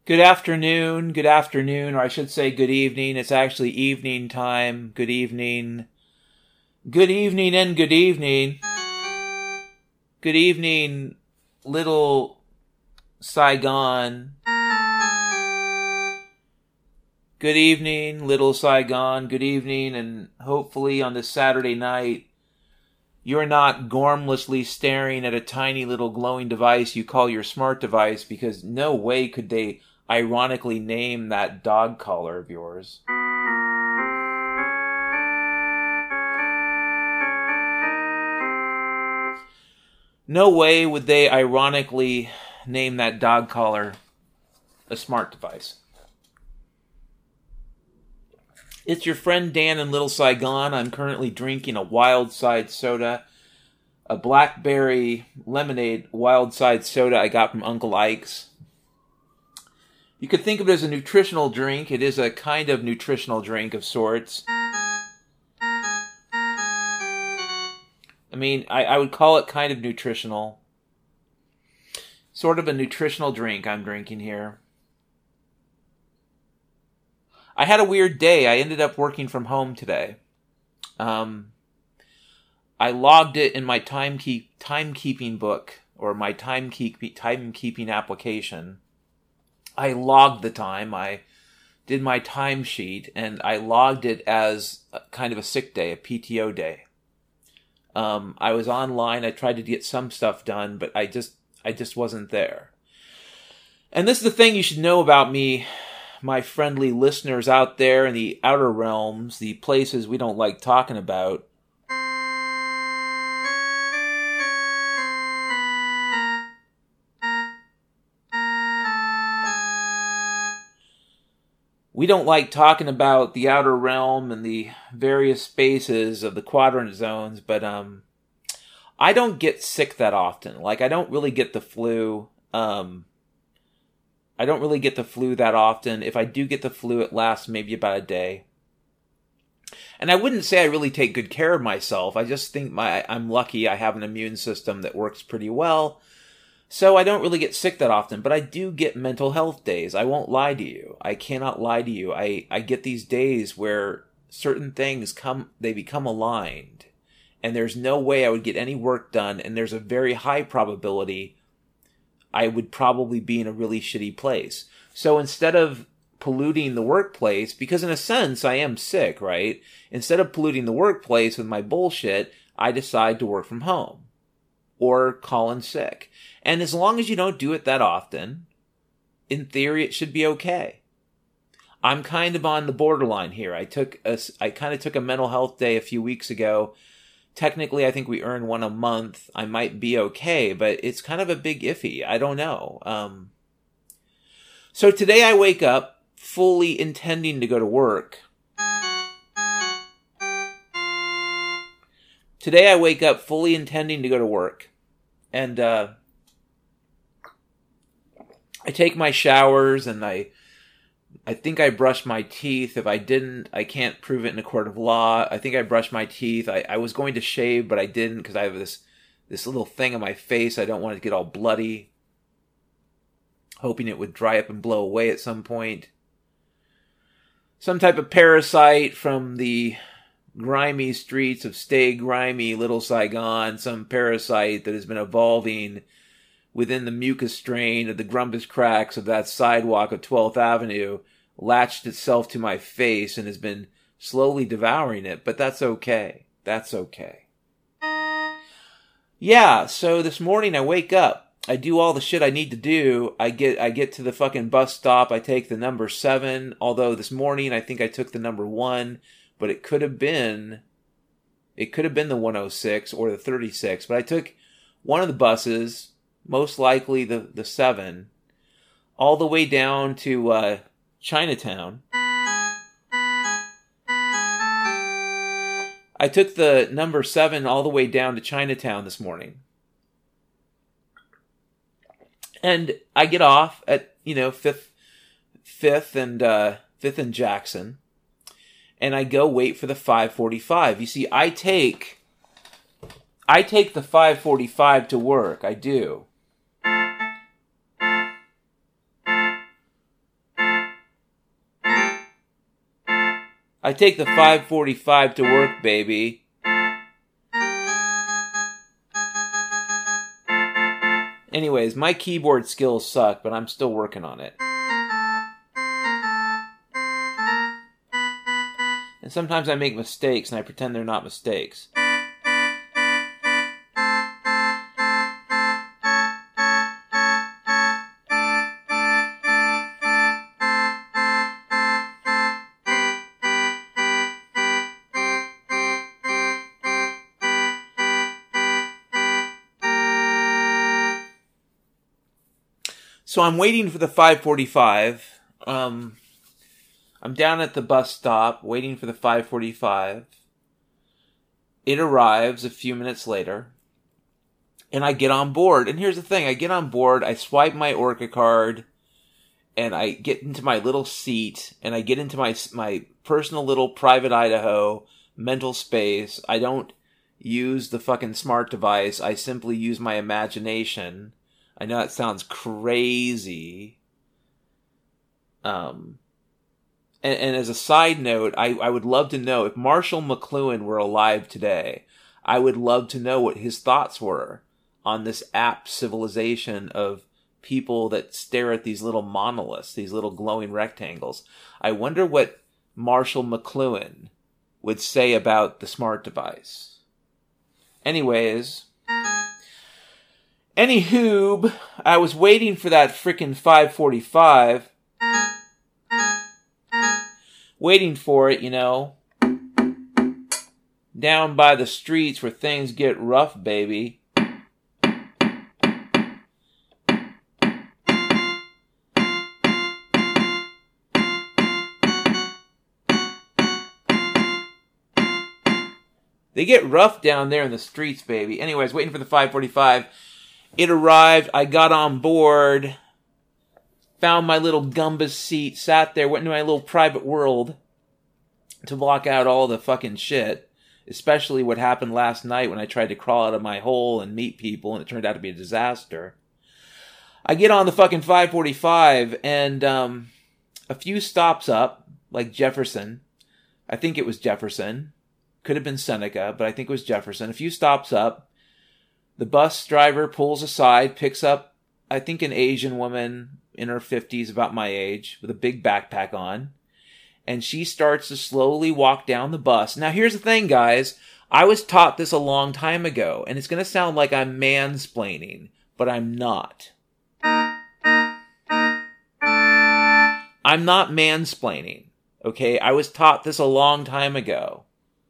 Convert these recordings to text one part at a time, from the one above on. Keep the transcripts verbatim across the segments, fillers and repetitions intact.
Good afternoon, good afternoon, or I should say good evening. It's actually evening time. Good evening. Good evening and good evening. Good evening, little Saigon. Good evening, little Saigon. Good evening, and hopefully on this Saturday night, you're not gormlessly staring at a tiny little glowing device you call your smart device, because no way could they ironically name that dog collar of yours. No way would they ironically name that dog collar a smart device. It's your friend Dan in Little Saigon. I'm currently drinking a Wild Side soda, a blackberry lemonade Wild Side soda I got from Uncle Ike's. You could think of it as a nutritional drink. It is a kind of nutritional drink of sorts. I mean, I, I would call it kind of nutritional. Sort of a nutritional drink I'm drinking here. I had a weird day. I ended up working from home today. Um, I logged it in my time keep timekeeping book, or my time keep timekeeping application. I logged the time. I did my timesheet, and I logged it as a, kind of a sick day, a P T O day. Um, I was online. I tried to get some stuff done, but I just, I just wasn't there. And this is the thing you should know about me, my friendly listeners out there in the outer realms, the places we don't like talking about. We don't like talking about the outer realm and the various spaces of the quadrant zones, but um, I don't get sick that often. Like, I don't really get the flu. Um, I don't really get the flu that often. If I do get the flu, it lasts maybe about a day. And I wouldn't say I really take good care of myself. I just think my I'm lucky I have an immune system that works pretty well. So I don't really get sick that often, but I do get mental health days. I won't lie to you. I cannot lie to you. I, I get these days where certain things come, they become aligned, and there's no way I would get any work done, and there's a very high probability I would probably be in a really shitty place. So instead of polluting the workplace, because in a sense I am sick, right? Instead of polluting the workplace with my bullshit, I decide to work from home or call in sick. And as long as you don't do it that often, in theory, it should be okay. I'm kind of on the borderline here. I took a, I kind of took a mental health day a few weeks ago. Technically, I think we earn one a month. I might be okay, but it's kind of a big iffy. I don't know. Um, so today I wake up fully intending to go to work. Today I wake up fully intending to go to work. And, uh, I take my showers, and I I think I brush my teeth. If I didn't, I can't prove it in a court of law. I think I brushed my teeth. I, I was going to shave, but I didn't because I have this, this little thing on my face. I don't want it to get all bloody. Hoping it would dry up and blow away at some point. Some type of parasite from the grimy streets of stay grimy Little Saigon. Some parasite that has been evolving within the mucus strain of the grumpus cracks of that sidewalk of twelfth Avenue, latched itself to my face and has been slowly devouring it, but that's okay. That's okay. Yeah, so this morning I wake up. I do all the shit I need to do. I get I get to the fucking bus stop. I take the number seven, although this morning I think I took the number one, but it could have been, it could have been the one oh six or the thirty-six, but I took one of the buses, most likely the, the seven, all the way down to uh, Chinatown. I took the number seven all the way down to Chinatown this morning. And I get off at, you know, fifth, fifth and, uh, fifth and Jackson. And I go wait for the five forty-five. You see, I take, I take the five forty-five to work. I do. I take the five forty-five to work, baby. Anyways, my keyboard skills suck, but I'm still working on it. And sometimes I make mistakes and I pretend they're not mistakes. So I'm waiting for the five forty-five. Um, I'm down at the bus stop waiting for the five forty-five. It arrives a few minutes later. And I get on board. And here's the thing. I get on board. I swipe my Orca card. And I get into my little seat. And I get into my, my personal little private Idaho mental space. I don't use the fucking smart device. I simply use my imagination. I know that sounds crazy. Um, and, and as a side note, I, I would love to know if Marshall McLuhan were alive today. I would love to know what his thoughts were on this app civilization of people that stare at these little monoliths, these little glowing rectangles. I wonder what Marshall McLuhan would say about the smart device. Anyways... Anywho, I was waiting for that frickin' five forty-five. Waiting for it, you know. Down by the streets where things get rough, baby. They get rough down there in the streets, baby. Anyways, waiting for the five forty-five. It arrived, I got on board, found my little Gumbas seat, sat there, went into my little private world to block out all the fucking shit, especially what happened last night when I tried to crawl out of my hole and meet people and it turned out to be a disaster. I get on the fucking five forty-five and um, a few stops up, like Jefferson, I think it was Jefferson, could have been Seneca, but I think it was Jefferson, a few stops up. The bus driver pulls aside, picks up, I think, an Asian woman in her fifties, about my age, with a big backpack on. And she starts to slowly walk down the bus. Now, here's the thing, guys. I was taught this a long time ago, and it's going to sound like I'm mansplaining, but I'm not. I'm not mansplaining, okay? I was taught this a long time ago.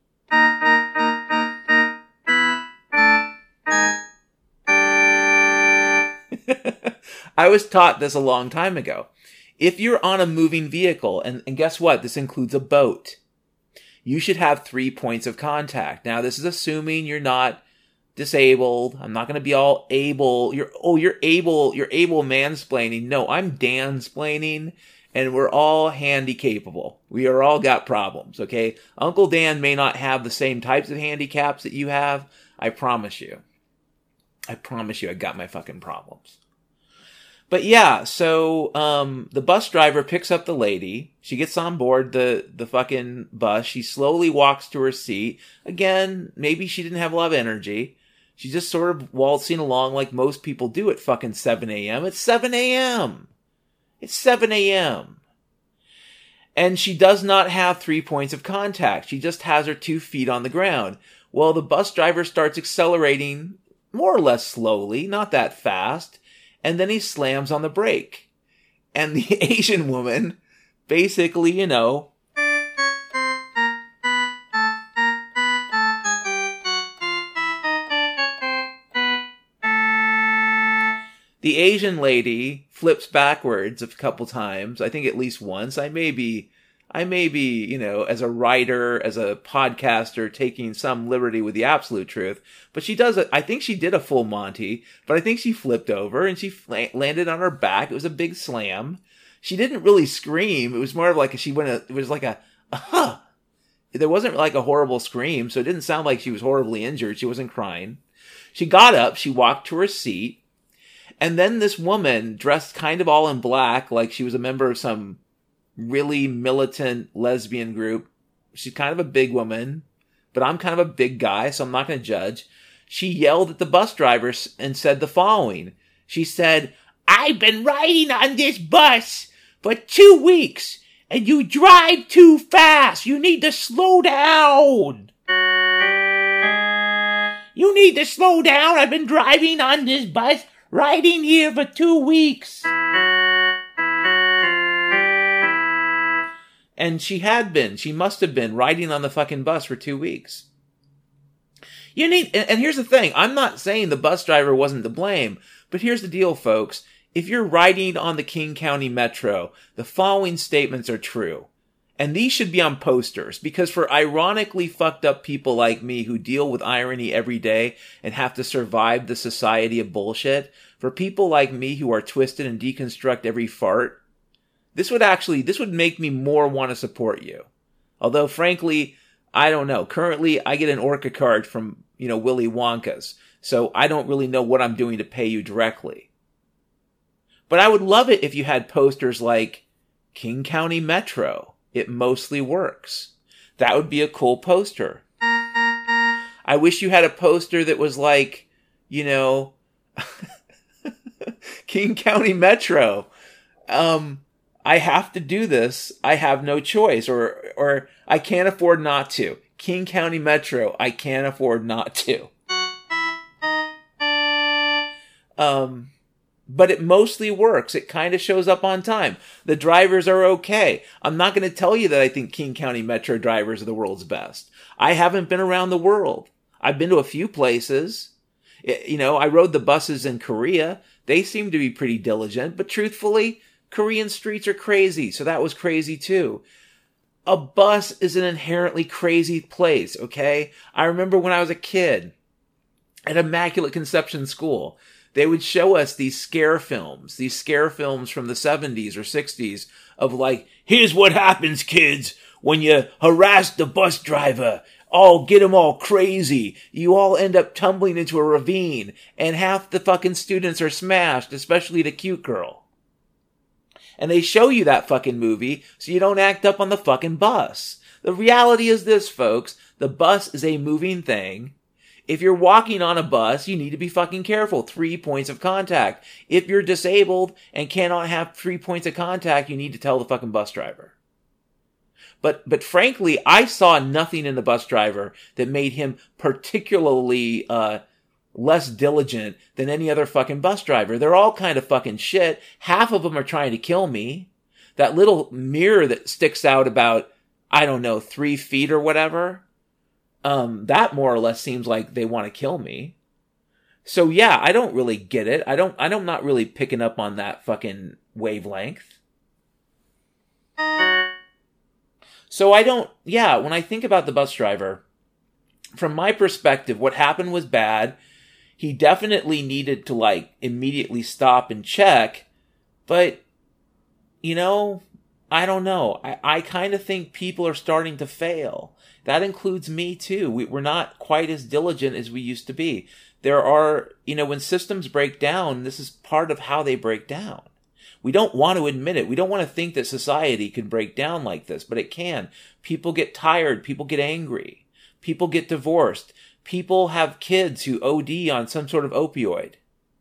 I was taught this a long time ago. If you're on a moving vehicle, and, and guess what? This includes a boat. You should have three points of contact. Now, this is assuming you're not disabled. I'm not going to be all able. You're, oh, you're able, you're able mansplaining. No, I'm Dan-splaining, and we're all handy-capable. We are all got problems, okay? Uncle Dan may not have the same types of handicaps that you have. I promise you. I promise you I got my fucking problems. But yeah, so um, the bus driver picks up the lady. She gets on board the, the fucking bus. She slowly walks to her seat. Again, maybe she didn't have a lot of energy. She's just sort of waltzing along like most people do at fucking seven a.m. It's seven a.m. It's seven a.m. And she does not have three points of contact. She just has her two feet on the ground. Well, the bus driver starts accelerating more or less slowly, not that fast. And then he slams on the brake. And the Asian woman basically, you know, the Asian lady flips backwards a couple times. I think at least once. I may be, I may be, you know, as a writer, as a podcaster, taking some liberty with the absolute truth. But she does it. I think she did a full Monty, but I think she flipped over and she fl- landed on her back. It was a big slam. She didn't really scream. It was more of like a, she went, a, it was like a, huh. There wasn't like a horrible scream, so it didn't sound like she was horribly injured. She wasn't crying. She got up, she walked to her seat, and then this woman, dressed kind of all in black, like she was a member of some really militant lesbian group, she's kind of a big woman, but I'm kind of a big guy, so I'm not going to judge. She yelled at the bus driver and said the following. She said, "I've been riding on this bus for two weeks, and you drive too fast. You need to slow down. You need to slow down. I've been driving on this bus, riding here for two weeks." And she had been. She must have been riding on the fucking bus for two weeks. You need, and here's the thing. I'm not saying the bus driver wasn't to blame, but here's the deal, folks. If you're riding on the King County Metro, the following statements are true. And these should be on posters, because for ironically fucked up people like me who deal with irony every day and have to survive the society of bullshit, for people like me who are twisted and deconstruct every fart, this would actually, this would make me more want to support you. Although, frankly, I don't know. Currently, I get an Orca card from, you know, Willy Wonka's, so I don't really know what I'm doing to pay you directly. But I would love it if you had posters like, King County Metro, it mostly works. That would be a cool poster. I wish you had a poster that was like, you know, King County Metro. Um, I have to do this. I have no choice, or or I can't afford not to. King County Metro, I can't afford not to. Um, but it mostly works. It kind of shows up on time. The drivers are okay. I'm not going to tell you that I think King County Metro drivers are the world's best. I haven't been around the world. I've been to a few places. It, you know, I rode the buses in Korea. They seem to be pretty diligent, but truthfully, Korean streets are crazy, so that was crazy too. A bus is an inherently crazy place, okay? I remember when I was a kid at Immaculate Conception School, they would show us these scare films, these scare films from the seventies or sixties of like, here's what happens, kids, when you harass the bus driver. Oh, get them all crazy. You all end up tumbling into a ravine, and half the fucking students are smashed, especially the cute girl. And they show you that fucking movie so you don't act up on the fucking bus. The reality is this, folks. The bus is a moving thing. If you're walking on a bus, you need to be fucking careful. Three points of contact. If you're disabled and cannot have three points of contact, you need to tell the fucking bus driver. But, but frankly, I saw nothing in the bus driver that made him particularly, uh, less diligent than any other fucking bus driver. They're all kind of fucking shit. Half of them are trying to kill me. That little mirror that sticks out about, I don't know, three feet or whatever, um, that more or less seems like they want to kill me. So yeah, I don't really get it. I don't, I don't, not really picking up on that fucking wavelength. So I don't, yeah, when I think about the bus driver, from my perspective, what happened was bad. He definitely needed to, like, immediately stop and check. But, you know, I don't know. I, I kind of think people are starting to fail. That includes me, too. We, we're not quite as diligent as we used to be. There are, you know, when systems break down, this is part of how they break down. We don't want to admit it. We don't want to think that society can break down like this, but it can. People get tired. People get angry. People get divorced. People have kids who O D on some sort of opioid.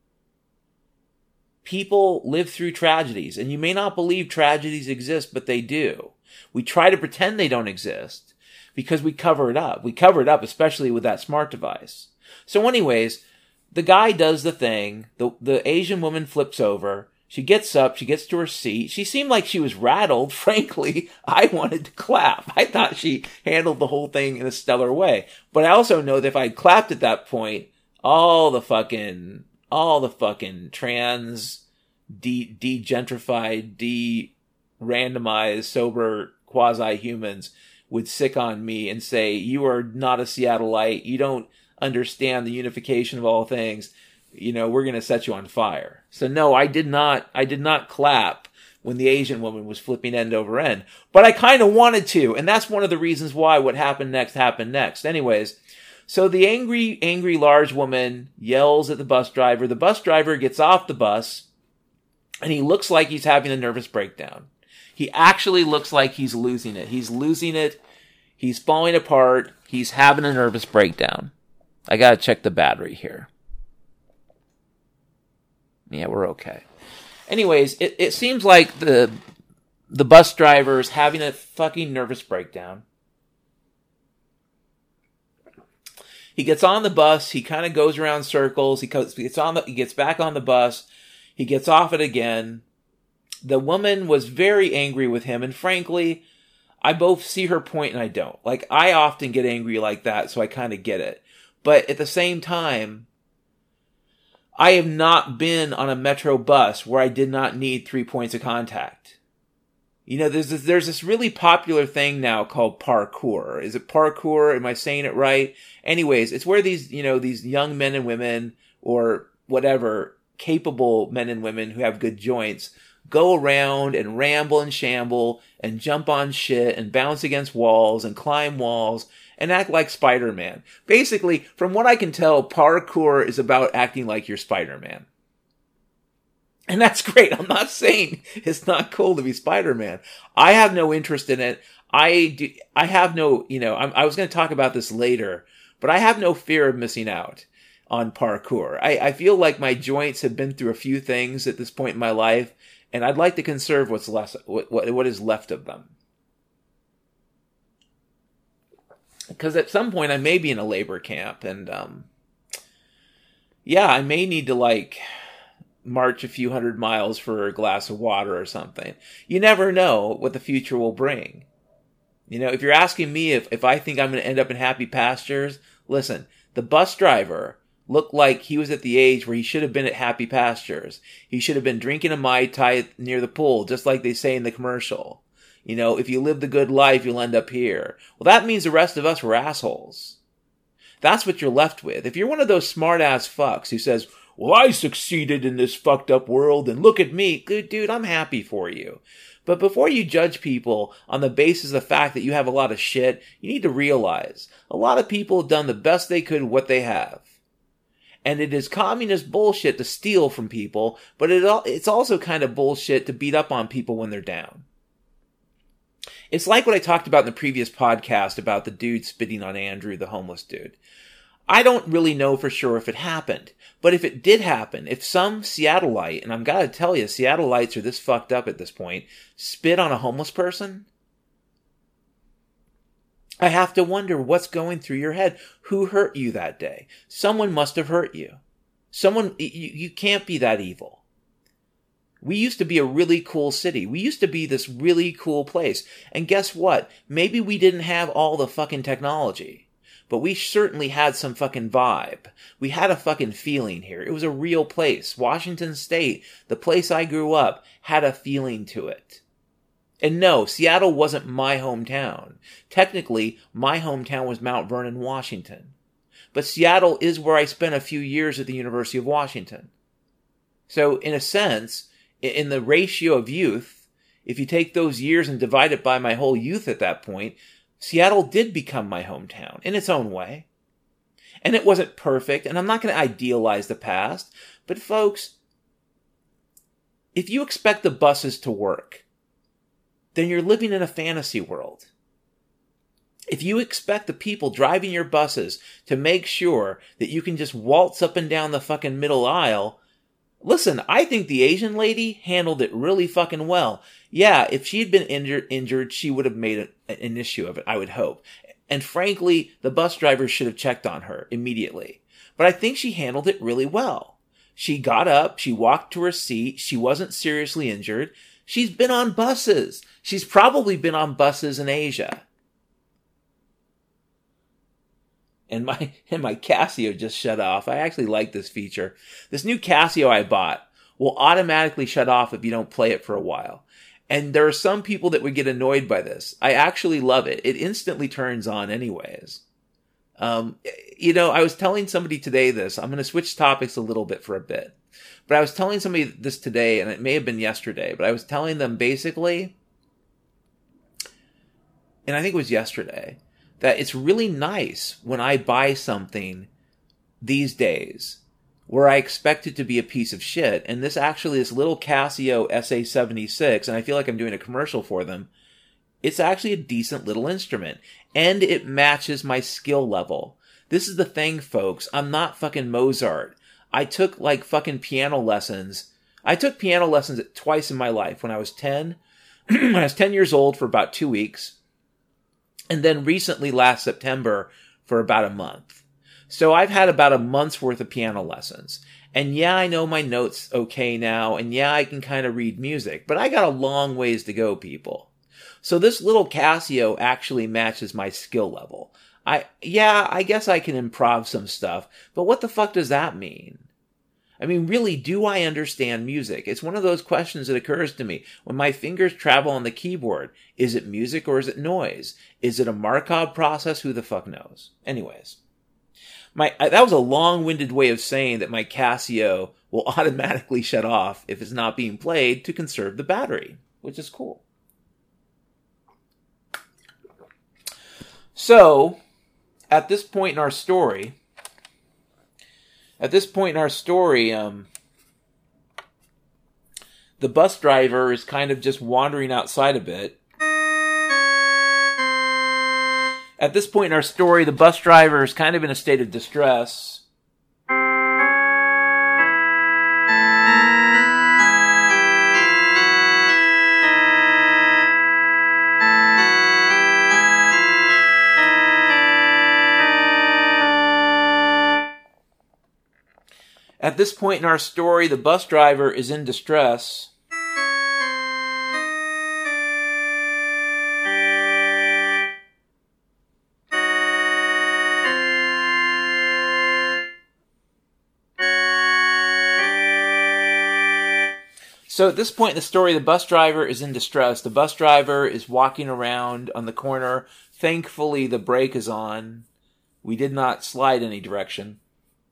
People live through tragedies, and you may not believe tragedies exist, but they do. We try to pretend they don't exist because we cover it up. We cover it up, especially with that smart device. So anyways, the guy does the thing. The, the Asian woman flips over. She gets up, she gets to her seat. She seemed like she was rattled. Frankly, I wanted to clap. I thought she handled the whole thing in a stellar way. But I also know that if I'd clapped at that point, all the fucking, all the fucking trans, de, de-gentrified, de-randomized, sober, quasi-humans would sick on me and say, you are not a Seattleite. You don't understand the unification of all things. You know, we're going to set you on fire. So no, I did not, I did not clap when the Asian woman was flipping end over end, but I kind of wanted to. And that's one of the reasons why what happened next happened next. Anyways, so the angry, angry large woman yells at the bus driver. The bus driver gets off the bus and he looks like he's having a nervous breakdown. He actually looks like he's losing it. He's losing it. He's falling apart. He's having a nervous breakdown. I gotta check the battery here. Yeah, we're okay. Anyways, it, it seems like the the bus driver is having a fucking nervous breakdown. He gets on the bus. He kind of goes around circles. He gets on the, he gets back on the bus. He gets off it again. The woman was very angry with him, and frankly, I both see her point and I don't. Like, I often get angry like that, so I kind of get it. But at the same time, I have not been on a metro bus where I did not need three points of contact. You know, there's this, there's this really popular thing now called parkour. Is it parkour? Am I saying it right? Anyways, it's where these, you know, these young men and women, or whatever, capable men and women who have good joints, go around and ramble and shamble and jump on shit and bounce against walls and climb walls and act like Spider-Man. Basically, from what I can tell, parkour is about acting like you're Spider-Man. And that's great. I'm not saying it's not cool to be Spider-Man. I have no interest in it. I do, I have no, you know, I'm, I was going to talk about this later, but I have no fear of missing out on parkour. I, I feel like my joints have been through a few things at this point in my life, and I'd like to conserve what's less, what, what, what is left of them. Because at some point I may be in a labor camp, and, um, yeah, I may need to, like, march a few hundred miles for a glass of water or something. You never know what the future will bring. You know, if you're asking me if, if I think I'm going to end up in happy pastures, listen, the bus driver looked like he was at the age where he should have been at happy pastures. He should have been drinking a Mai Tai near the pool, just like they say in the commercial. You know, if you live the good life, you'll end up here. Well, that means the rest of us were assholes. That's what you're left with. If you're one of those smart-ass fucks who says, well, I succeeded in this fucked up world, and look at me. Good dude, I'm happy for you. But before you judge people on the basis of the fact that you have a lot of shit, you need to realize a lot of people have done the best they could with what they have. And it is communist bullshit to steal from people, but it, it's also kind of bullshit to beat up on people when they're down. It's like what I talked about in the previous podcast about the dude spitting on Andrew, the homeless dude. I don't really know for sure if it happened, but if it did happen, if some Seattleite, and I'm gotta tell you, Seattleites are this fucked up at this point, spit on a homeless person, I have to wonder what's going through your head. Who hurt you that day? Someone must have hurt you. Someone, you, you can't be that evil. We used to be a really cool city. We used to be this really cool place. And guess what? Maybe we didn't have all the fucking technology. But we certainly had some fucking vibe. We had a fucking feeling here. It was a real place. Washington State, the place I grew up, had a feeling to it. And no, Seattle wasn't my hometown. Technically, my hometown was Mount Vernon, Washington. But Seattle is where I spent a few years at the University of Washington. So, in a sense, in the ratio of youth, if you take those years and divide it by my whole youth at that point, Seattle did become my hometown in its own way. And it wasn't perfect, and I'm not going to idealize the past, but folks, if you expect the buses to work, then you're living in a fantasy world. If you expect the people driving your buses to make sure that you can just waltz up and down the fucking middle aisle, listen, I think the Asian lady handled it really fucking well. Yeah, if she'd been injured, injured, she would have made a, an issue of it, I would hope. And frankly, the bus driver should have checked on her immediately. But I think she handled it really well. She got up, she walked to her seat, she wasn't seriously injured. She's been on buses. She's probably been on buses in Asia. And my and my Casio just shut off. I actually like this feature. This new Casio I bought will automatically shut off if you don't play it for a while. And there are some people that would get annoyed by this. I actually love it. It instantly turns on anyways. Um, you know, I was telling somebody today this. I'm going to switch topics a little bit for a bit. But I was telling somebody this today, and it may have been yesterday, but I was telling them basically, and I think it was yesterday, that it's really nice when I buy something these days where I expect it to be a piece of shit. And this actually, this little Casio S A seventy-six, and I feel like I'm doing a commercial for them, It's actually a decent little instrument. And it matches my skill level. This is the thing, folks. I'm not fucking Mozart. I took, like, fucking piano lessons. I took piano lessons twice in my life. When I was ten. When I was ten years old for about two weeks. And then recently, last September, for about a month. So I've had about a month's worth of piano lessons. And yeah, I know my notes okay now. And yeah, I can kind of read music. But I got a long ways to go, people. So this little Casio actually matches my skill level. I, yeah, I guess I can improv some stuff. But what the fuck does that mean? I mean, really, do I understand music? It's one of those questions that occurs to me when my fingers travel on the keyboard. Is it music or is it noise? Is it a Markov process? Who the fuck knows? Anyways, my that was a long-winded way of saying that my Casio will automatically shut off if it's not being played to conserve the battery, which is cool. So, at this point in our story... At this point in our story, um, the bus driver is kind of just wandering outside a bit. At this point in our story, the bus driver is kind of in a state of distress. At this point in our story, the bus driver is in distress. So at this point in the story, the bus driver is in distress. The bus driver is walking around on the corner. Thankfully, the brake is on. We did not slide any direction.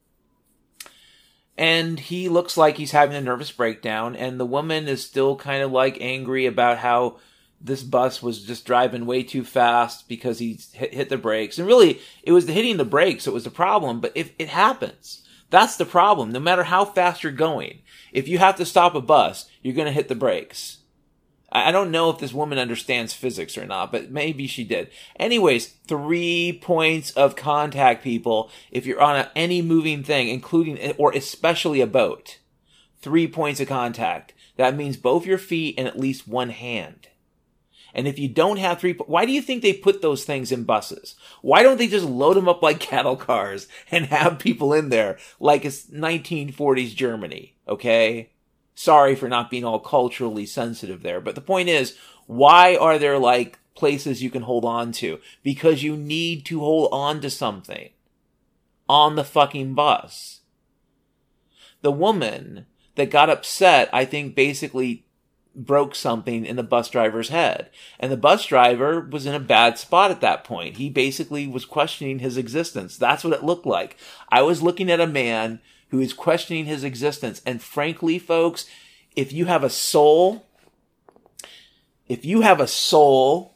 And he looks like he's having a nervous breakdown, and the woman is still kind of like angry about how this bus was just driving way too fast because he hit, hit the brakes. And really, it was the hitting the brakes that was the problem, but if it happens, that's the problem. No matter how fast you're going, if you have to stop a bus, you're going to hit the brakes. I don't know if this woman understands physics or not, but maybe she did. Anyways, three points of contact, people, if you're on a, any moving thing, including or especially a boat. Three points of contact. That means both your feet and at least one hand. And if you don't have three, why do you think they put those things in buses? Why don't they just load them up like cattle cars and have people in there like it's nineteen forties Germany, okay? Sorry for not being all culturally sensitive there. But the point is, why are there like places you can hold on to? Because you need to hold on to something on the fucking bus. The woman that got upset, I think, basically broke something in the bus driver's head. And the bus driver was in a bad spot at that point. He basically was questioning his existence. That's what it looked like. I was looking at a man who is questioning his existence. And frankly, folks, if you have a soul, if you have a soul,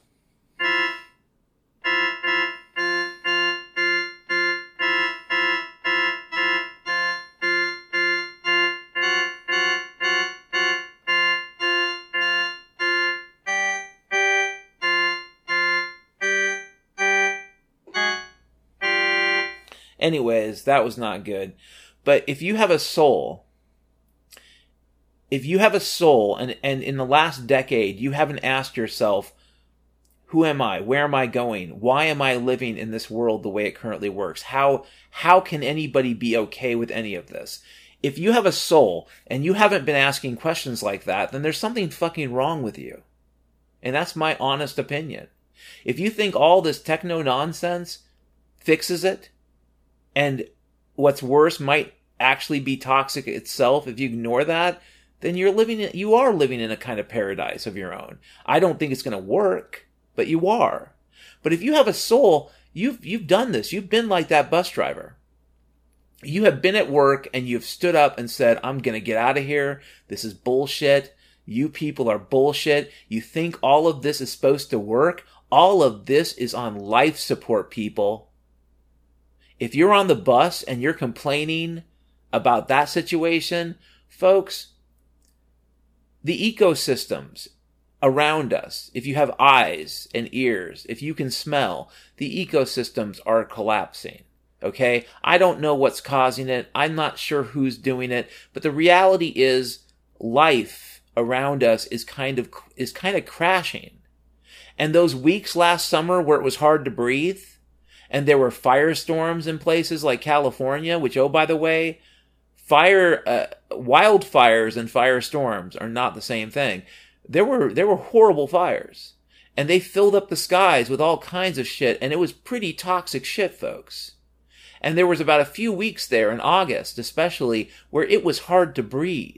anyways, that was not good. But if you have a soul, if you have a soul, and, and in the last decade, you haven't asked yourself, who am I? Where am I going? Why am I living in this world the way it currently works? How, how can anybody be okay with any of this? If you have a soul, and you haven't been asking questions like that, then there's something fucking wrong with you. And that's my honest opinion. If you think all this techno nonsense fixes it, and what's worse might actually be toxic itself, if you ignore that, then you're living in, you are living in a kind of paradise of your own. I don't think it's going to work, but you are. But if you have a soul, you've you've done this. You've been like that bus driver. You have been at work and you've stood up and said, I'm going to get out of here. This is bullshit. You people are bullshit. You think all of this is supposed to work? All of this is on life support, people. If you're on the bus and you're complaining about that situation, folks, the ecosystems around us, if you have eyes and ears, if you can smell, the ecosystems are collapsing. Okay? I don't know what's causing it. I'm not sure who's doing it, but the reality is life around us is kind of is kind of crashing. And those weeks last summer where it was hard to breathe, and there were firestorms in places like California, which, oh, by the way, fire, uh, wildfires and firestorms are not the same thing. There were, there were horrible fires, and they filled up the skies with all kinds of shit, and it was pretty toxic shit, folks. And there was about a few weeks there in August, especially, where it was hard to breathe.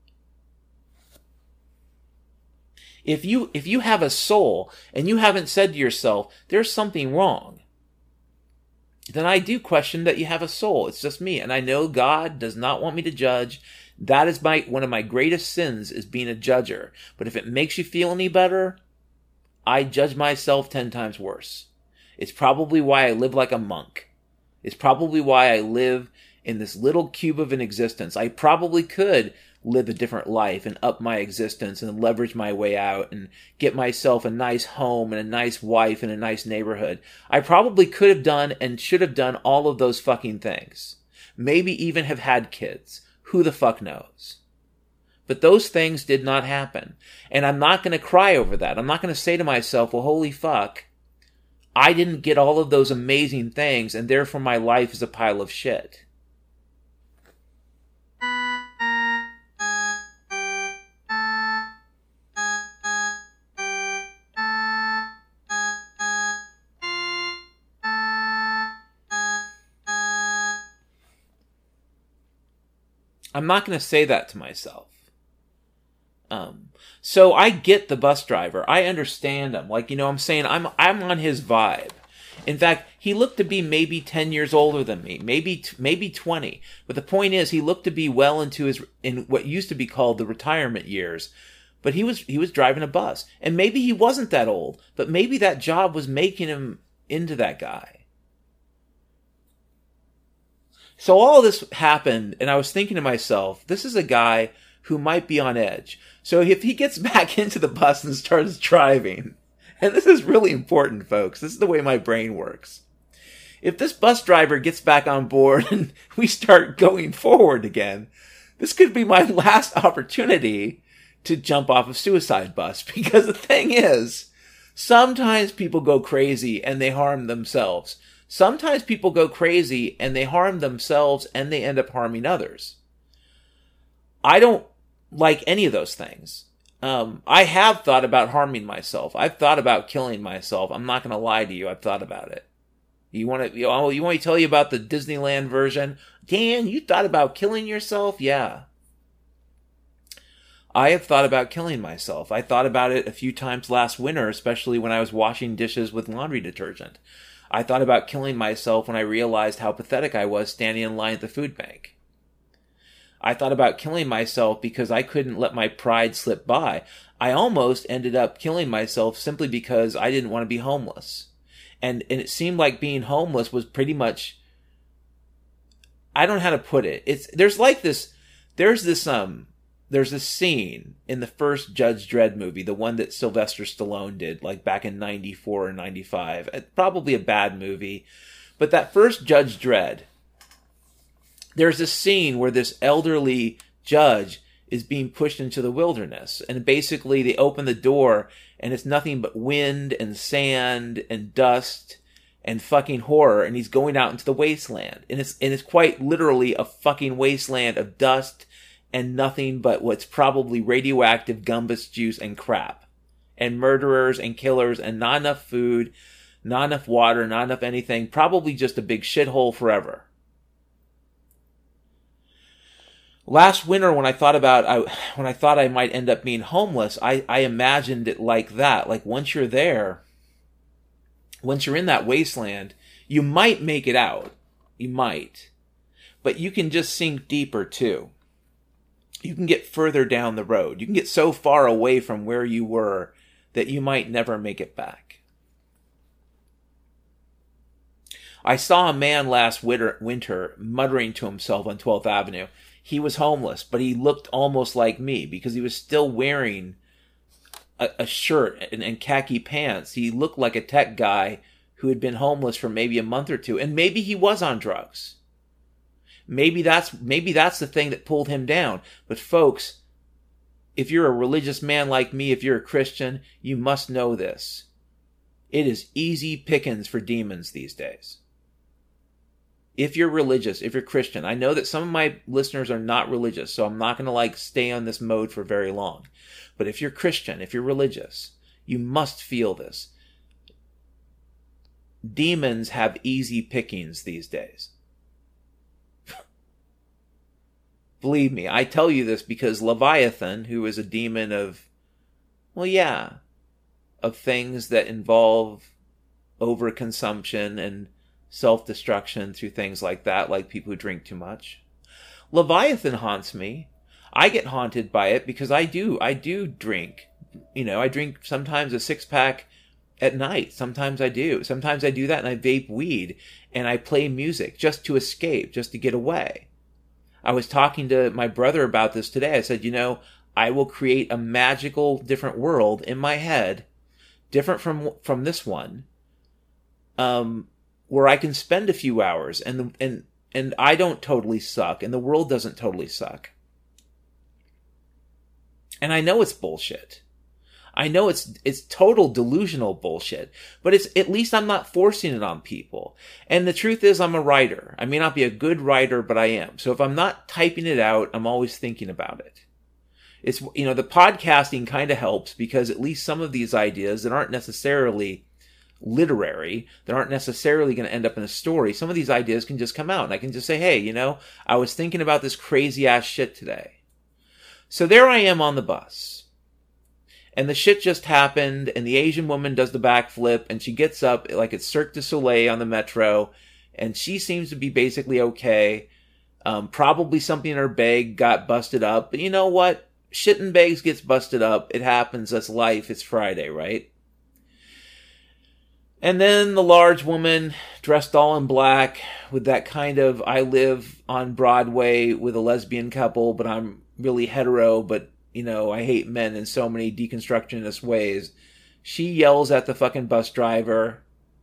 If you, if you have a soul and you haven't said to yourself, there's something wrong, then I do question that you have a soul. It's just me. And I know God does not want me to judge. That is my, one of my greatest sins is being a judger. But if it makes you feel any better, I judge myself ten times worse. It's probably why I live like a monk. It's probably why I live in this little cube of an existence. I probably could live a different life and up my existence and leverage my way out and get myself a nice home and a nice wife and a nice neighborhood. I probably could have done and should have done all of those fucking things. Maybe even have had kids. Who the fuck knows? But those things did not happen. And I'm not going to cry over that. I'm not going to say to myself, well, holy fuck, I didn't get all of those amazing things and therefore my life is a pile of shit. I'm not going to say that to myself. Um, so I get the bus driver. I understand him. Like, you know, I'm saying I'm I'm on his vibe. In fact, he looked to be maybe ten years older than me, maybe maybe twenty. But the point is, he looked to be well into his in what used to be called the retirement years. But he was he was driving a bus, and maybe he wasn't that old. But maybe that job was making him into that guy. So all this happened, and I was thinking to myself, this is a guy who might be on edge. So if he gets back into the bus and starts driving, and this is really important, folks, this is the way my brain works. If this bus driver gets back on board and we start going forward again, this could be my last opportunity to jump off a suicide bus. Because the thing is, sometimes people go crazy and they harm themselves. Sometimes people go crazy and they harm themselves and they end up harming others. I don't like any of those things. Um, I have thought about harming myself. I've thought about killing myself. I'm not going to lie to you. I've thought about it. You want to? You, oh, you want me to tell you about the Disneyland version? Dan, you thought about killing yourself? Yeah. I have thought about killing myself. I thought about it a few times last winter, especially when I was washing dishes with laundry detergent. I thought about killing myself when I realized how pathetic I was standing in line at the food bank. I thought about killing myself because I couldn't let my pride slip by. I almost ended up killing myself simply because I didn't want to be homeless. And, and it seemed like being homeless was pretty much, I don't know how to put it. It's, there's like this, there's this, um, there's this scene in the first Judge Dredd movie, the one that Sylvester Stallone did, like back in ninety-four or ninety-five. Probably a bad movie. But that first Judge Dredd, there's a scene where this elderly judge is being pushed into the wilderness. And basically they open the door and it's nothing but wind and sand and dust and fucking horror. And he's going out into the wasteland. And it's, and it's quite literally a fucking wasteland of dust and nothing but what's probably radioactive gumbus juice and crap. And murderers and killers and not enough food, not enough water, not enough anything. Probably just a big shithole forever. Last winter, when I thought about, I, when I thought I might end up being homeless, I, I imagined it like that. Like once you're there, once you're in that wasteland, you might make it out. You might. But you can just sink deeper too. You can get further down the road. You can get so far away from where you were that you might never make it back. I saw a man last winter, winter muttering to himself on twelfth Avenue. He was homeless, but he looked almost like me because he was still wearing a, a shirt and, and khaki pants. He looked like a tech guy who had been homeless for maybe a month or two, and maybe he was on drugs. Maybe that's maybe that's the thing that pulled him down. But folks, if you're a religious man like me, if you're a Christian, you must know this. It is easy pickings for demons these days. If you're religious, if you're Christian, I know that some of my listeners are not religious, so I'm not going to like stay on this mode for very long. But if you're Christian, if you're religious, you must feel this. Demons have easy pickings these days. Believe me, I tell you this because Leviathan, who is a demon of, well, yeah, of things that involve overconsumption and self-destruction through things like that, like people who drink too much. Leviathan haunts me. I get haunted by it because I do, I do drink. You know, I drink sometimes a six-pack at night. Sometimes I do. Sometimes I do that and I vape weed and I play music just to escape, just to get away. I was talking to my brother about this today. I said, you know, I will create a magical different world in my head, different from from this one, um, where I can spend a few hours and the, and and I don't totally suck and the world doesn't totally suck. And I know it's bullshit. I know it's it's total delusional bullshit, but it's at least I'm not forcing it on people. And the truth is I'm a writer. I may not be a good writer, but I am. So if I'm not typing it out, I'm always thinking about it. It's, you know, the podcasting kind of helps because at least some of these ideas that aren't necessarily literary, that aren't necessarily going to end up in a story, some of these ideas can just come out and I can just say, hey, you know, I was thinking about this crazy ass shit today. So there I am on the bus. And the shit just happened, and the Asian woman does the backflip, and she gets up like it's Cirque du Soleil on the metro, and she seems to be basically okay. Um, probably something in her bag got busted up, but you know what? Shit in bags gets busted up. It happens. That's life. It's Friday, right? And then the large woman, dressed all in black, with that kind of, I live on Broadway with a lesbian couple, but I'm really hetero, but you know, I hate men in so many deconstructionist ways. She yells at the fucking bus driver.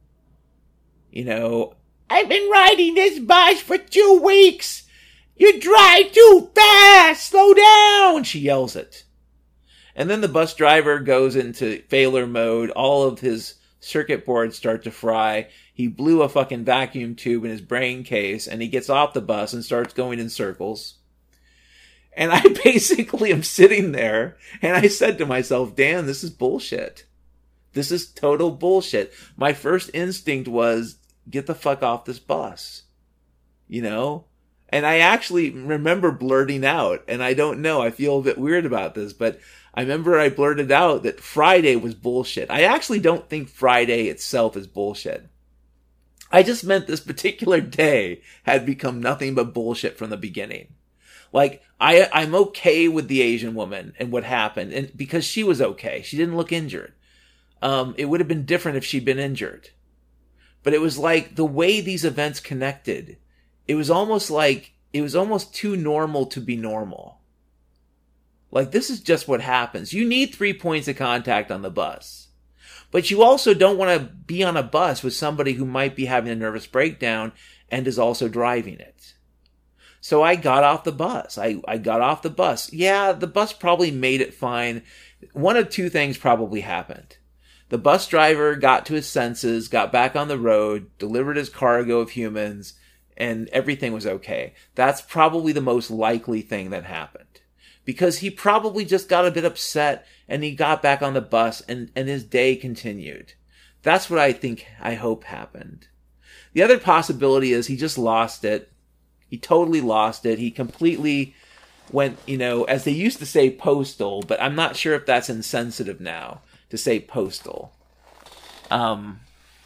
You know, I've been riding this bus for two weeks. You drive too fast. Slow down. She yells it. And then the bus driver goes into failure mode. All of his circuit boards start to fry. He blew a fucking vacuum tube in his brain case and he gets off the bus and starts going in circles. And I basically am sitting there and I said to myself, Dan, this is bullshit. This is total bullshit. My first instinct was, get the fuck off this bus. You know? And I actually remember blurting out, and I don't know, I feel a bit weird about this, but I remember I blurted out that Friday was bullshit. I actually don't think Friday itself is bullshit. I just meant this particular day had become nothing but bullshit from the beginning. Like, I, I'm okay with the Asian woman and what happened, and because she was okay. She didn't look injured. Um, it would have been different if she'd been injured. But it was like the way these events connected, it was almost like, it was almost too normal to be normal. Like, this is just what happens. You need three points of contact on the bus. But you also don't want to be on a bus with somebody who might be having a nervous breakdown and is also driving it. So I got off the bus. I, I got off the bus. Yeah, the bus probably made it fine. One of two things probably happened. The bus driver got to his senses, got back on the road, delivered his cargo of humans, and everything was okay. That's probably the most likely thing that happened. Because he probably just got a bit upset and he got back on the bus and, and his day continued. That's what I think, I hope happened. The other possibility is he just lost it. He totally lost it. He completely went, you know, as they used to say, postal, but I'm not sure if that's insensitive now to say postal. Um,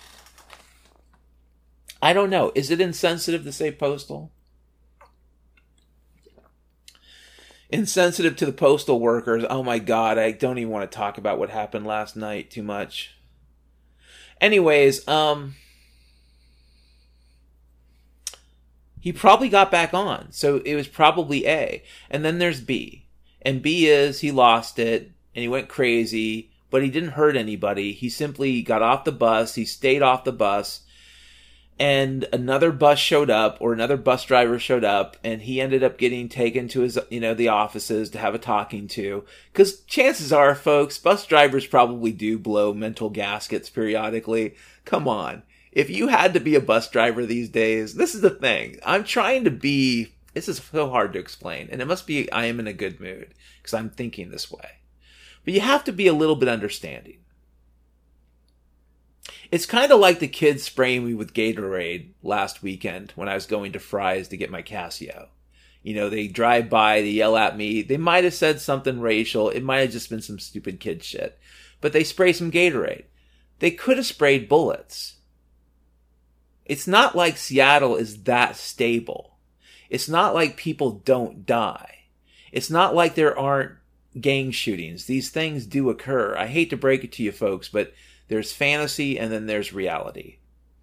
I don't know. Is it insensitive to say postal? Insensitive to the postal workers. Oh my God, I don't even want to talk about what happened last night too much. Anyways, um... he probably got back on. So it was probably A. And then there's B. And B is he lost it and he went crazy, but he didn't hurt anybody. He simply got off the bus. He stayed off the bus. And another bus showed up, or another bus driver showed up, and he ended up getting taken to his, you know, the offices to have a talking to. Because chances are, folks, bus drivers probably do blow mental gaskets periodically. Come on. If you had to be a bus driver these days, this is the thing. I'm trying to be, this is so hard to explain, and it must be I am in a good mood, because I'm thinking this way. But you have to be a little bit understanding. It's kind of like the kids spraying me with Gatorade last weekend when I was going to Fry's to get my Casio. You know, they drive by, they yell at me. They might have said something racial. It might have just been some stupid kid shit. But they spray some Gatorade. They could have sprayed bullets. It's not like Seattle is that stable. It's not like people don't die. It's not like there aren't gang shootings. These things do occur. I hate to break it to you folks, but there's fantasy and then there's reality.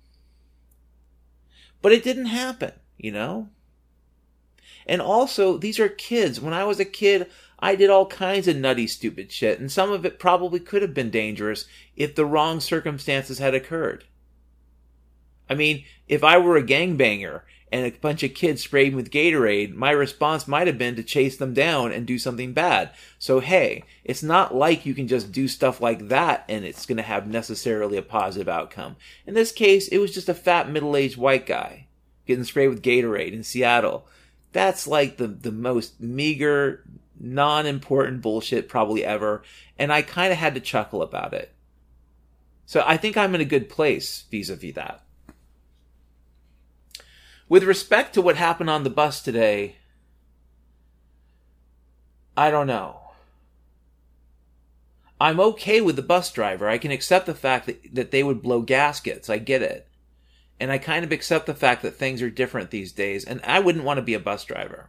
But it didn't happen, you know? And also, these are kids. When I was a kid, I did all kinds of nutty, stupid shit. And some of it probably could have been dangerous if the wrong circumstances had occurred. I mean, if I were a gangbanger and a bunch of kids sprayed me with Gatorade, my response might have been to chase them down and do something bad. So hey, it's not like you can just do stuff like that and it's going to have necessarily a positive outcome. In this case, it was just a fat middle-aged white guy getting sprayed with Gatorade in Seattle. That's like the, the most meager, non-important bullshit probably ever, and I kind of had to chuckle about it. So I think I'm in a good place vis-a-vis that. With respect to what happened on the bus today, I don't know. I'm okay with the bus driver. I can accept the fact that, that they would blow gaskets. I get it. And I kind of accept the fact that things are different these days, and I wouldn't want to be a bus driver.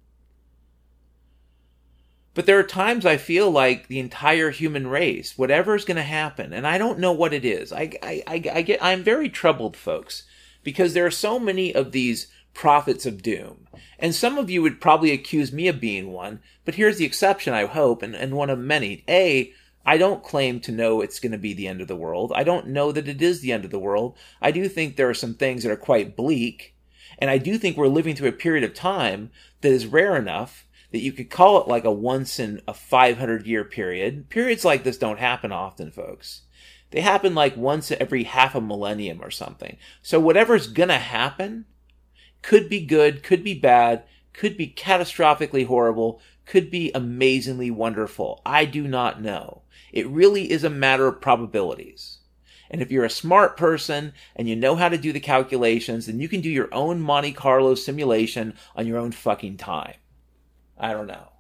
But there are times I feel like the entire human race, whatever is going to happen, and I don't know what it is. I, I, I, I get, I'm very troubled, folks. Because there are so many of these prophets of doom. And some of you would probably accuse me of being one, but here's the exception, I hope, and, and one of many. A, I don't claim to know it's going to be the end of the world. I don't know that it is the end of the world. I do think there are some things that are quite bleak. And I do think we're living through a period of time that is rare enough that you could call it like a once in a five hundred year period. Periods like this don't happen often, folks. They happen like once every half a millennium or something. So whatever's gonna happen could be good, could be bad, could be catastrophically horrible, could be amazingly wonderful. I do not know. It really is a matter of probabilities. And if you're a smart person and you know how to do the calculations, then you can do your own Monte Carlo simulation on your own fucking time. I don't know.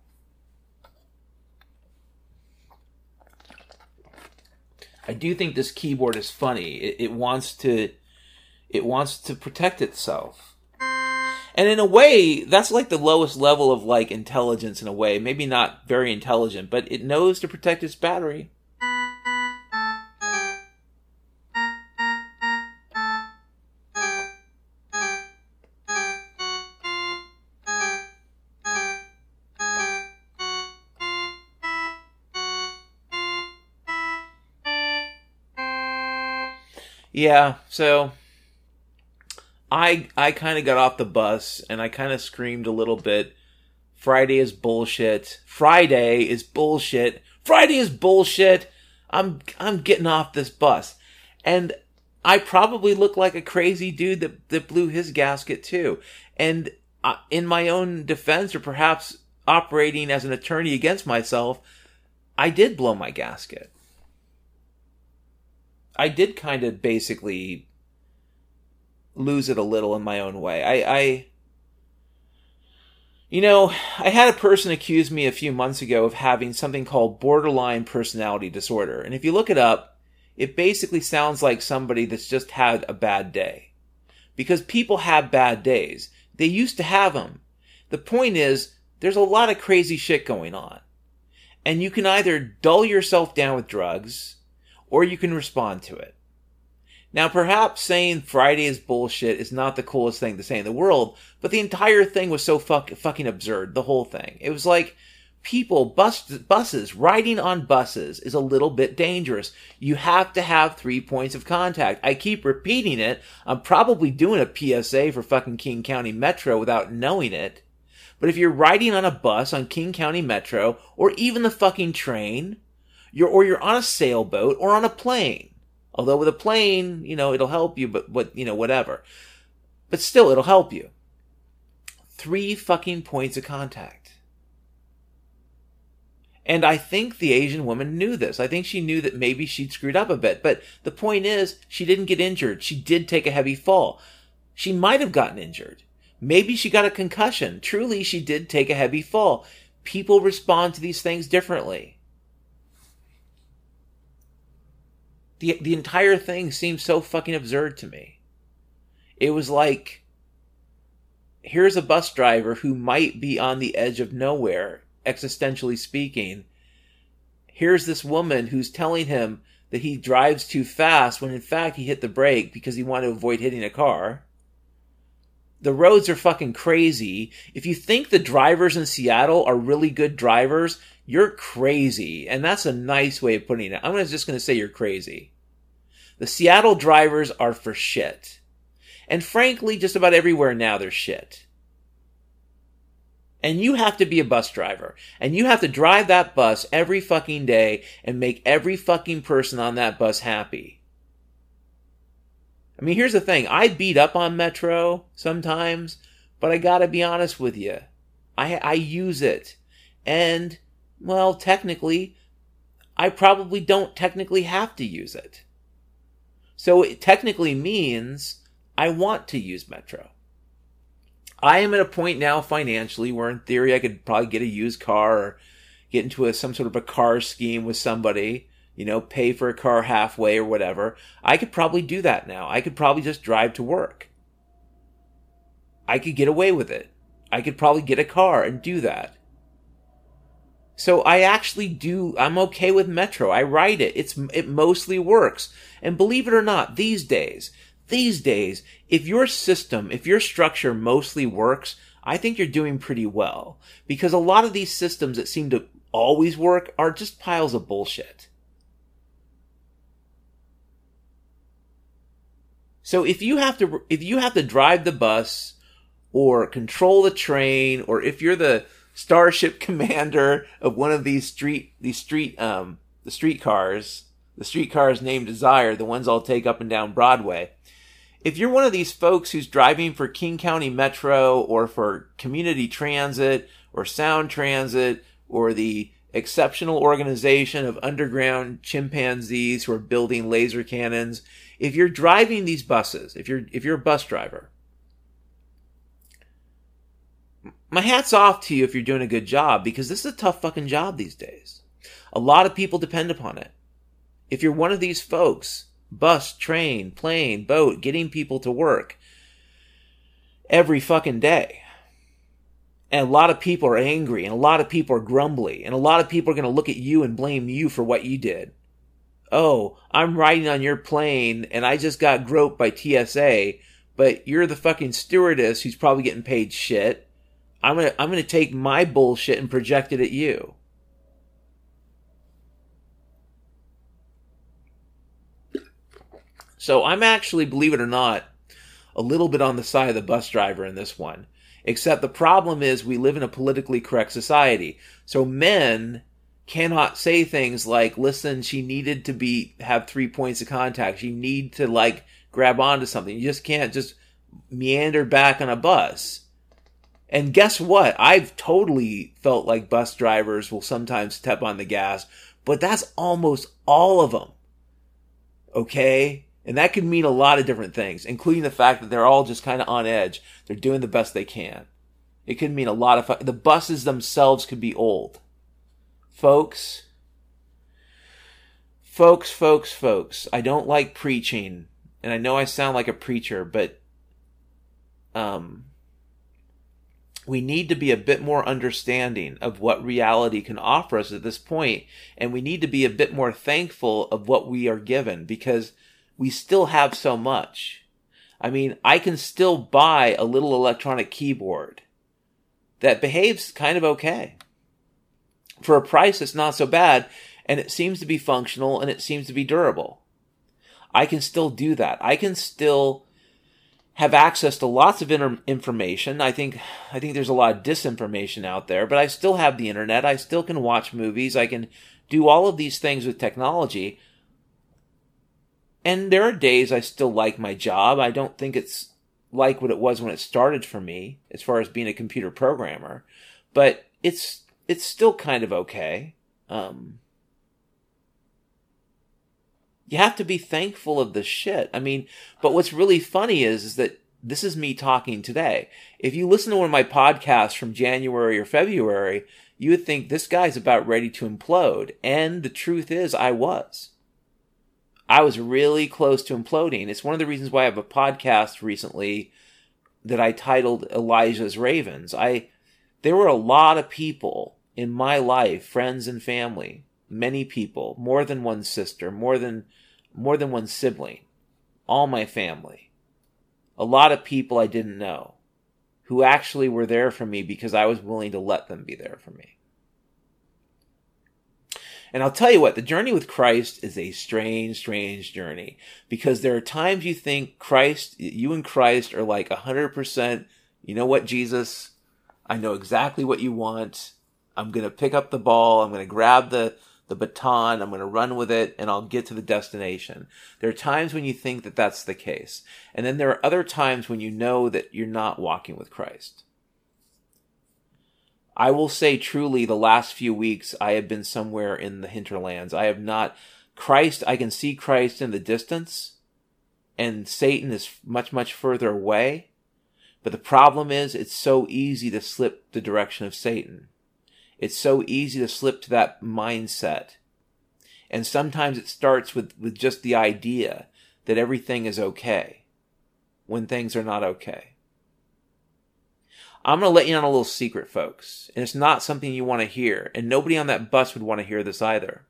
I do think this keyboard is funny. It, it wants to, it wants to protect itself. And in a way, that's like the lowest level of like intelligence in a way. Maybe not very intelligent, but it knows to protect its battery. Yeah, so I I kind of got off the bus and I kind of screamed a little bit. Friday is bullshit. Friday is bullshit. Friday is bullshit. I'm I'm getting off this bus. And I probably look like a crazy dude that, that blew his gasket too. And uh, in my own defense, or perhaps operating as an attorney against myself, I did blow my gasket. I did kind of basically lose it a little in my own way. I, I, you know, I had a person accuse me a few months ago of having something called borderline personality disorder. And if you look it up, it basically sounds like somebody that's just had a bad day. Because people have bad days. They used to have them. The point is, there's a lot of crazy shit going on. And you can either dull yourself down with drugs, or you can respond to it. Now, perhaps saying Friday is bullshit is not the coolest thing to say in the world, but the entire thing was so fuck, fucking absurd, the whole thing. It was like people, bus, buses, riding on buses is a little bit dangerous. You have to have three points of contact. I keep repeating it. I'm probably doing a P S A for fucking King County Metro without knowing it. But if you're riding on a bus on King County Metro, or even the fucking train, you're, or you're on a sailboat, or on a plane. Although with a plane, you know, it'll help you, but, but, you know, whatever. But still, it'll help you. Three fucking points of contact. And I think the Asian woman knew this. I think she knew that maybe she'd screwed up a bit. But the point is, she didn't get injured. She did take a heavy fall. She might have gotten injured. Maybe she got a concussion. Truly, she did take a heavy fall. People respond to these things differently. The, the entire thing seems so fucking absurd to me. It was like, here's a bus driver who might be on the edge of nowhere, existentially speaking. Here's this woman who's telling him that he drives too fast when in fact he hit the brake because he wanted to avoid hitting a car. The roads are fucking crazy. If you think the drivers in Seattle are really good drivers, you're crazy. And that's a nice way of putting it. I'm just going to say you're crazy. The Seattle drivers are for shit. And frankly, just about everywhere now they're shit. And you have to be a bus driver. And you have to drive that bus every fucking day and make every fucking person on that bus happy. I mean, here's the thing. I beat up on Metro sometimes, but I gotta be honest with you. I, I use it. And, well, technically, I probably don't technically have to use it. So it technically means I want to use Metro. I am at a point now financially where in theory I could probably get a used car or get into a, some sort of a car scheme with somebody, you know, pay for a car halfway or whatever. I could probably do that now. I could probably just drive to work. I could get away with it. I could probably get a car and do that. So I actually do, I'm okay with Metro. I ride it. It's, it mostly works. And believe it or not, these days, These days, if your system, if your structure mostly works, I think you're doing pretty well. Because a lot of these systems that seem to always work are just piles of bullshit. So if you have to, if you have to drive the bus or control the train, or if you're the starship commander of one of these street, these street, um, the streetcars, the streetcars named Desire, the ones I'll take up and down Broadway. If you're one of these folks who's driving for King County Metro or for Community Transit or Sound Transit or the exceptional organization of underground chimpanzees who are building laser cannons, if you're driving these buses, if you're if you're a bus driver, my hat's off to you if you're doing a good job, because this is a tough fucking job these days. A lot of people depend upon it. If you're one of these folks, bus, train, plane, boat, getting people to work every fucking day, and a lot of people are angry, and a lot of people are grumbly, and a lot of people are going to look at you and blame you for what you did. Oh, I'm riding on your plane, and I just got groped by T S A, but you're the fucking stewardess who's probably getting paid shit. I'm gonna, I'm gonna take my bullshit and project it at you. So I'm actually, believe it or not, a little bit on the side of the bus driver in this one. Except the problem is we live in a politically correct society. So men cannot say things like, listen, she needed to be have three points of contact. She need to like grab onto something. You just can't just meander back on a bus. And guess what? I've totally felt like bus drivers will sometimes step on the gas, but that's almost all of them. Okay? And that could mean a lot of different things, including the fact that they're all just kind of on edge. They're doing the best they can. It could mean a lot of... Fu- the buses themselves could be old. Folks, folks, folks, folks, I don't like preaching, and I know I sound like a preacher, but um, we need to be a bit more understanding of what reality can offer us at this point, and we need to be a bit more thankful of what we are given, because we still have so much. I mean, I can still buy a little electronic keyboard that behaves kind of okay. for a price that's not so bad, and it seems to be functional and it seems to be durable. I can still do that. I can still have access to lots of inter- information. I think I think there's a lot of disinformation out there, but I still have the internet. I still can watch movies. I can do all of these things with technology. And there are days I still like my job. I don't think it's like what it was when it started for me, as far as being a computer programmer. But it's it's still kind of okay. Um, you have to be thankful of the shit. I mean, but what's really funny is, is that this is me talking today. If you listen to one of my podcasts from January or February, you would think this guy's about ready to implode. And the truth is, I was. I was really close to imploding. It's one of the reasons why I have a podcast recently that I titled Elijah's Ravens. I, there were a lot of people in my life, friends and family, many people, more than one sister, more than, more than one sibling, all my family, a lot of people I didn't know who actually were there for me because I was willing to let them be there for me. And I'll tell you what, the journey with Christ is a strange, strange journey, because there are times you think Christ, you and Christ are like one hundred percent, you know what, Jesus, I know exactly what you want. I'm going to pick up the ball. I'm going to grab the, the baton. I'm going to run with it, and I'll get to the destination. There are times when you think that that's the case. And then there are other times when you know that you're not walking with Christ. I will say truly, the last few weeks, I have been somewhere in the hinterlands. I have not, Christ, I can see Christ in the distance, and Satan is much, much further away. But the problem is, it's so easy to slip the direction of Satan. It's so easy to slip to that mindset. And sometimes it starts with, with just the idea that everything is okay when things are not okay. I'm going to let you in on a little secret, folks. And it's not something you want to hear. And nobody on that bus would want to hear this either.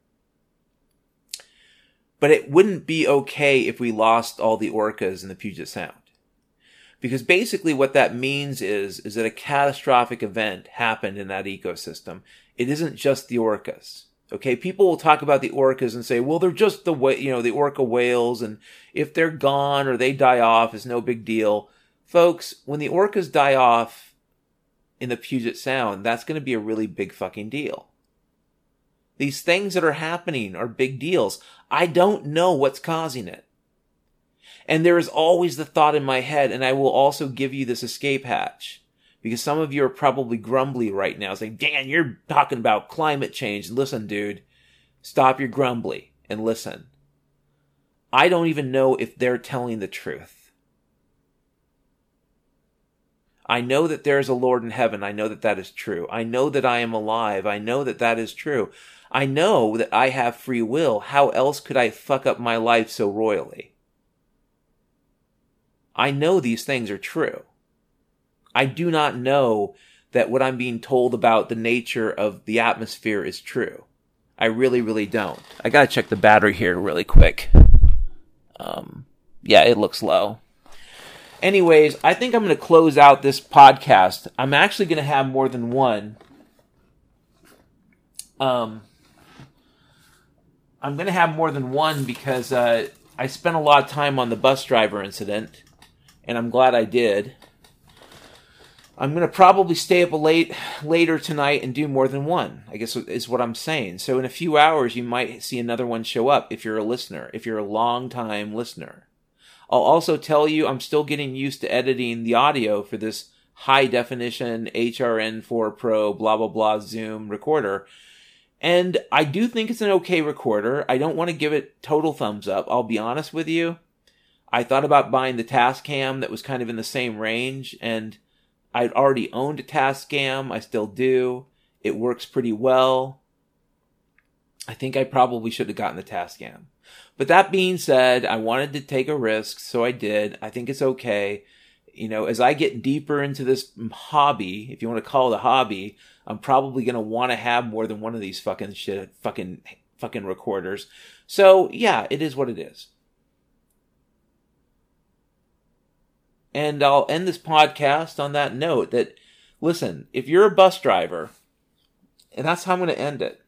But it wouldn't be okay if we lost all the orcas in the Puget Sound. Because basically what that means is, is that a catastrophic event happened in that ecosystem. It isn't just the orcas. Okay, people will talk about the orcas and say, well, they're just the way, you know, the orca whales, and if they're gone or they die off, it's no big deal. Folks, when the orcas die off in the Puget Sound, that's going to be a really big fucking deal. These things that are happening are big deals. I don't know what's causing it. And there is always the thought in my head, and I will also give you this escape hatch, because some of you are probably grumbly right now, saying, Dan, you're talking about climate change. Listen, dude, stop your grumbly and listen. I don't even know if they're telling the truth. I know that there is a Lord in heaven. I know that that is true. I know that I am alive. I know that that is true. I know that I have free will. How else could I fuck up my life so royally? I know these things are true. I do not know that what I'm being told about the nature of the atmosphere is true. I really, really don't. I gotta check the battery here really quick. Um, yeah, it looks low. Anyways, I think I'm going to close out this podcast. I'm actually going to have more than one. Um, I'm going to have more than one because uh, I spent a lot of time on the bus driver incident, and I'm glad I did. I'm going to probably stay up late later tonight and do more than one, I guess is what I'm saying. So in a few hours, you might see another one show up if you're a listener, if you're a long-time listener. I'll also tell you I'm still getting used to editing the audio for this high-definition H R N four Pro blah blah blah Zoom recorder. And I do think it's an okay recorder. I don't want to give it total thumbs up. I'll be honest with you. I thought about buying the Tascam that was kind of in the same range, and I'd already owned a Tascam. I still do. It works pretty well. I think I probably should have gotten the Tascam. But that being said, I wanted to take a risk, so I did. I think it's okay. You know, as I get deeper into this hobby, if you want to call it a hobby, I'm probably going to want to have more than one of these fucking shit, fucking, fucking recorders. So, yeah, it is what it is. And I'll end this podcast on that note that, listen, if you're a bus driver And that's how I'm going to end it.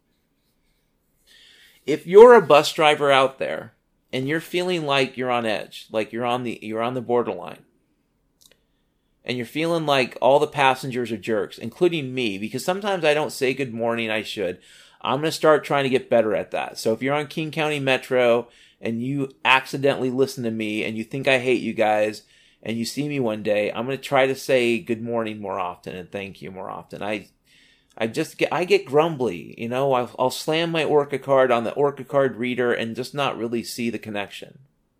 If you're a bus driver out there and you're feeling like you're on edge, like you're on the you're on the borderline, and you're feeling like all the passengers are jerks, including me, because sometimes I don't say good morning, I should. I'm going to start trying to get better at that. So if you're on King County Metro and you accidentally listen to me and you think I hate you guys and you see me one day, I'm going to try to say good morning more often and thank you more often. I I just get, I get grumbly, you know, I'll, I'll slam my Orca card on the Orca card reader and just not really see the connection.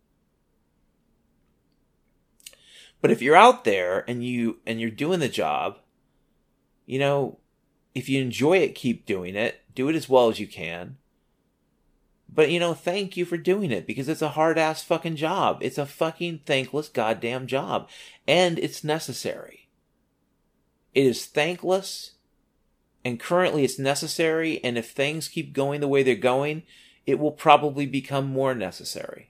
But if you're out there and you, and you're doing the job, you know, if you enjoy it, keep doing it, do it as well as you can. But, you know, thank you for doing it because it's a hard ass fucking job. It's a fucking thankless goddamn job. And it's necessary. It is thankless. And currently it's necessary, and if things keep going the way they're going, it will probably become more necessary.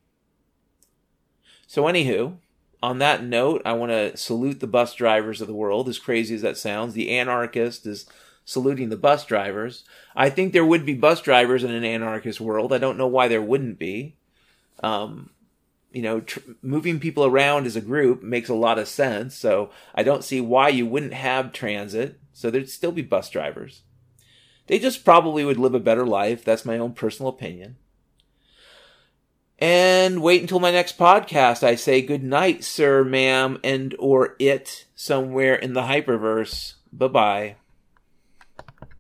So anywho, on that note, I want to salute the bus drivers of the world, as crazy as that sounds. The anarchist is saluting the bus drivers. I think there would be bus drivers in an anarchist world. I don't know why there wouldn't be. Um, you know, tr- moving people around as a group makes a lot of sense, so I don't see why you wouldn't have transit. So there'd still be bus drivers. They just probably would live a better life. That's my own personal opinion. And wait until my next podcast. I say good night, sir, ma'am, and or it somewhere in the hyperverse. Bye-bye.